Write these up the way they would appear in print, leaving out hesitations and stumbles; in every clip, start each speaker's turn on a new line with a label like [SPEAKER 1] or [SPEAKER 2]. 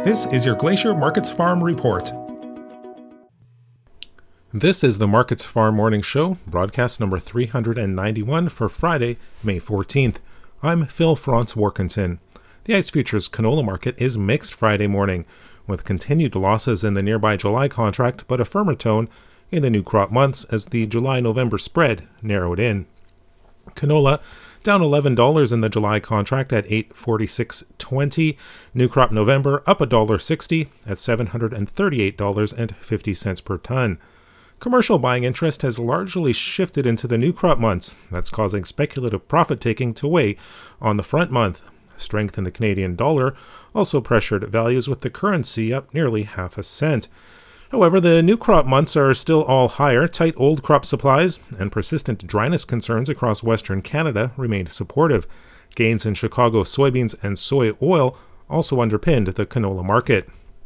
[SPEAKER 1] This is your Glacier Markets Farm Report. This is the Markets Farm Morning Show, broadcast number 391 for Friday, May 14th. I'm Phil Franz-Warkentin. The ICE Futures canola market is mixed Friday morning, with continued losses in the nearby July contract, but a firmer tone in the new crop months as the July-November spread narrowed in. Canola down $11 in the July contract at $846.20. New crop November up $1.60 at $738.50 per ton. Commercial buying interest has largely shifted into the new crop months. That's causing speculative profit-taking to weigh on the front month. Strength in the Canadian dollar also pressured values, with the currency up nearly half a cent. However, the new crop months are still all higher. Tight old crop supplies and persistent dryness concerns across Western Canada remained supportive. Gains in Chicago soybeans and soy oil also underpinned the canola market.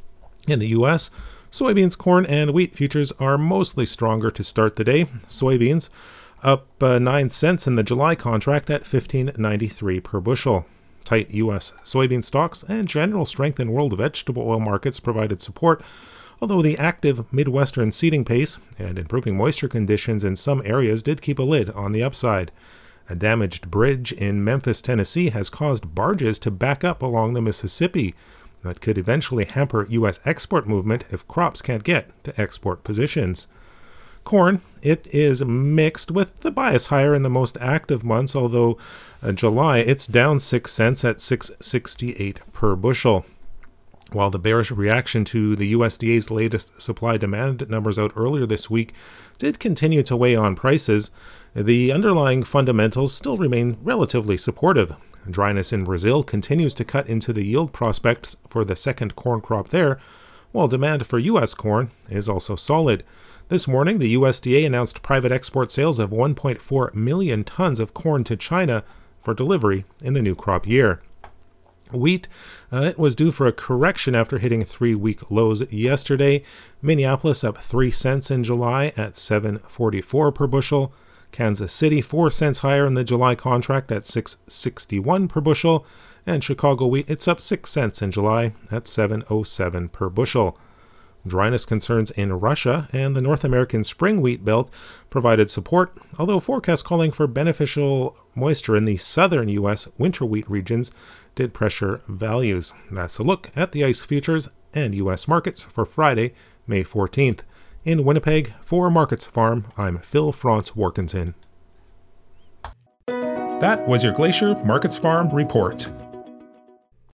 [SPEAKER 1] In the U.S., soybeans, corn, and wheat futures are mostly stronger to start the day. Soybeans up 9 cents in the July contract at $15.93 per bushel. Tight U.S. soybean stocks and general strength in world vegetable oil markets provided support, although the active Midwestern seeding pace and improving moisture conditions in some areas did keep a lid on the upside. A damaged bridge in Memphis, Tennessee has caused barges to back up along the Mississippi. That could eventually hamper U.S. export movement if crops can't get to export positions. Corn, it is mixed, with the bias higher in the most active months, although July it's down 6 cents at $6.68 per bushel. While the bearish reaction to the USDA's latest supply-demand numbers out earlier this week did continue to weigh on prices, the underlying fundamentals still remain relatively supportive. Dryness in Brazil continues to cut into the yield prospects for the second corn crop there, while demand for U.S. corn is also solid. This morning, the USDA announced private export sales of 1.4 million tons of corn to China for delivery in the new crop year. Wheat, it was due for a correction after hitting 3-week lows yesterday. Minneapolis up 3 cents in July at $7.44 per bushel. Kansas City 4 cents higher in the July contract at $6.61 per bushel. And Chicago wheat, it's up 6 cents in July at $7.07 per bushel. Dryness concerns in Russia and the North American spring wheat belt provided support, although forecasts calling for beneficial moisture in the southern U.S. winter wheat regions did pressure values. That's a look at the ICE futures and U.S. markets for Friday, May 14th. In Winnipeg, for Markets Farm, I'm Phil Franz-Warkentin. That was your Glacier Markets Farm Report.